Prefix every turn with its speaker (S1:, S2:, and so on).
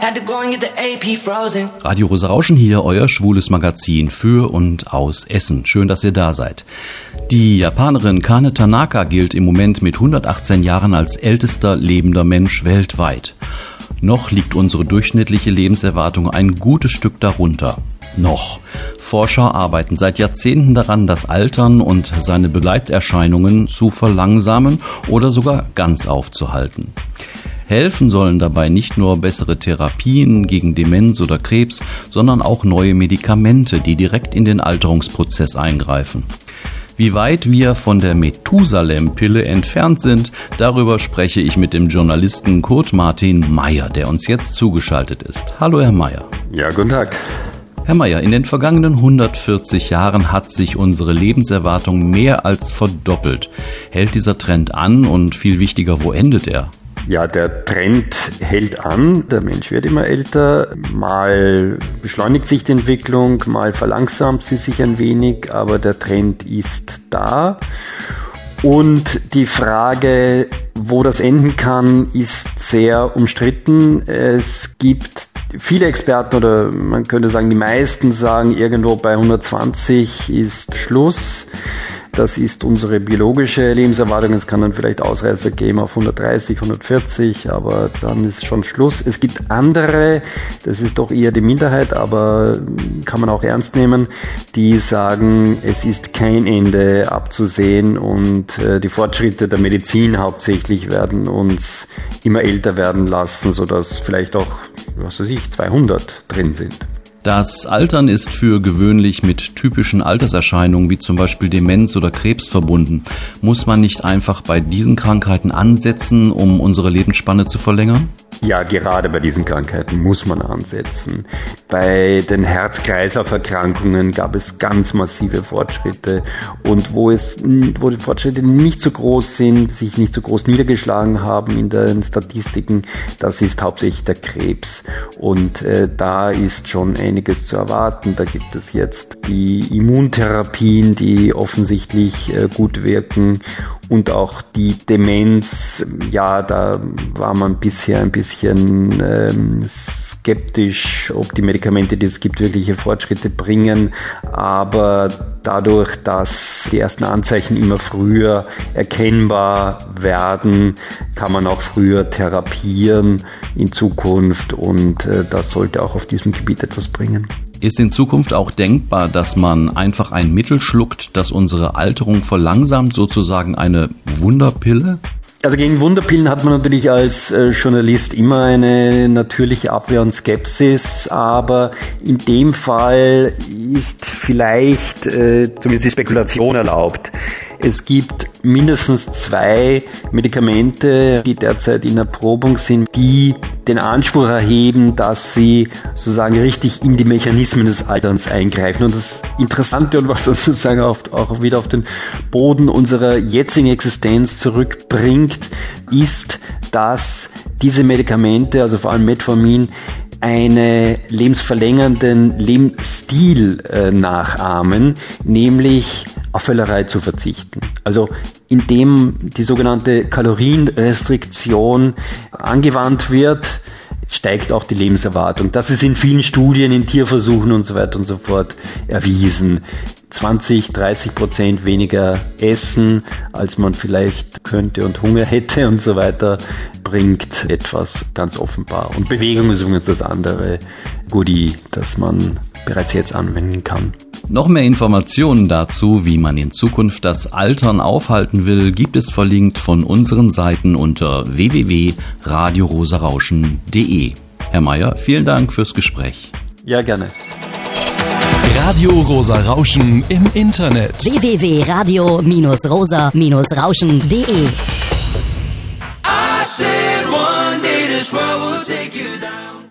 S1: Radio Rosa Rauschen hier, euer schwules Magazin für und aus Essen. Schön, dass ihr da seid. Die Japanerin Kane Tanaka gilt im Moment mit 118 Jahren als ältester lebender Mensch weltweit. Noch liegt unsere durchschnittliche Lebenserwartung ein gutes Stück darunter. Noch. Forscher arbeiten seit Jahrzehnten daran, das Altern und seine Begleiterscheinungen zu verlangsamen oder sogar ganz aufzuhalten. Helfen sollen dabei nicht nur bessere Therapien gegen Demenz oder Krebs, sondern auch neue Medikamente, die direkt in den Alterungsprozess eingreifen. Wie weit wir von der Methusalem-Pille entfernt sind, darüber spreche ich mit dem Journalisten Kurt Martin Meyer, der uns jetzt zugeschaltet ist. Hallo, Herr Meyer.
S2: Ja, guten Tag.
S1: Herr Meyer, in den vergangenen 140 Jahren hat sich unsere Lebenserwartung mehr als verdoppelt. Hält dieser Trend an und viel wichtiger, wo endet er?
S2: Ja, der Trend hält an. Der Mensch wird immer älter. Mal beschleunigt sich die Entwicklung, mal verlangsamt sie sich ein wenig, aber der Trend ist da. Und die Frage, wo das enden kann, ist sehr umstritten. Es gibt viele Experten, oder man könnte sagen, die meisten sagen, irgendwo bei 120 ist Schluss. Das ist unsere biologische Lebenserwartung. Es kann dann vielleicht Ausreißer geben auf 130, 140, aber dann ist schon Schluss. Es gibt andere, das ist doch eher die Minderheit, aber kann man auch ernst nehmen, die sagen, es ist kein Ende abzusehen und die Fortschritte der Medizin hauptsächlich werden uns immer älter werden lassen, sodass vielleicht auch, 200 drin sind.
S1: Das Altern ist für gewöhnlich mit typischen Alterserscheinungen wie zum Beispiel Demenz oder Krebs verbunden. Muss man nicht einfach bei diesen Krankheiten ansetzen, um unsere Lebensspanne zu verlängern?
S2: Ja, gerade bei diesen Krankheiten muss man ansetzen. Bei den Herz-Kreislauf-Erkrankungen gab es ganz massive Fortschritte. Und wo die Fortschritte nicht so groß sind, sich nicht so groß niedergeschlagen haben in den Statistiken, das ist hauptsächlich der Krebs. Und da ist schon einiges zu erwarten. Da gibt es jetzt die Immuntherapien, die offensichtlich gut wirken. Und auch die Demenz, ja, da war man bisher ein bisschen skeptisch, ob die Medikamente, die es gibt, wirkliche Fortschritte bringen. Aber dadurch, dass die ersten Anzeichen immer früher erkennbar werden, kann man auch früher therapieren in Zukunft. Und das sollte auch auf diesem Gebiet etwas bringen.
S1: Ist in Zukunft auch denkbar, dass man einfach ein Mittel schluckt, das unsere Alterung verlangsamt, sozusagen eine Wunderpille?
S2: Also gegen Wunderpillen hat man natürlich als Journalist immer eine natürliche Abwehr und Skepsis, aber in dem Fall ist vielleicht zumindest die Spekulation erlaubt. Es gibt mindestens 2 Medikamente, die derzeit in Erprobung sind, die den Anspruch erheben, dass sie sozusagen richtig in die Mechanismen des Alterns eingreifen. Und das Interessante und was uns sozusagen auch wieder auf den Boden unserer jetzigen Existenz zurückbringt, ist, dass diese Medikamente, also vor allem Metformin, einen lebensverlängernden Lebensstil nachahmen, nämlich auf Völlerei zu verzichten. Also indem die sogenannte Kalorienrestriktion angewandt wird, steigt auch die Lebenserwartung. Das ist in vielen Studien, in Tierversuchen und so weiter und so fort erwiesen. 20-30% weniger essen, als man vielleicht könnte und Hunger hätte und so weiter, bringt etwas ganz offenbar. Und Bewegung ist übrigens das andere Goodie, das man bereits jetzt anwenden kann.
S1: Noch mehr Informationen dazu, wie man in Zukunft das Altern aufhalten will, gibt es verlinkt von unseren Seiten unter www.radiorosarauschen.de. Herr Meyer, vielen Dank fürs Gespräch.
S2: Ja, gerne.
S3: Radio Rosa Rauschen im Internet.
S4: www.radio-rosa-rauschen.de.
S5: I said one day this world will take you down.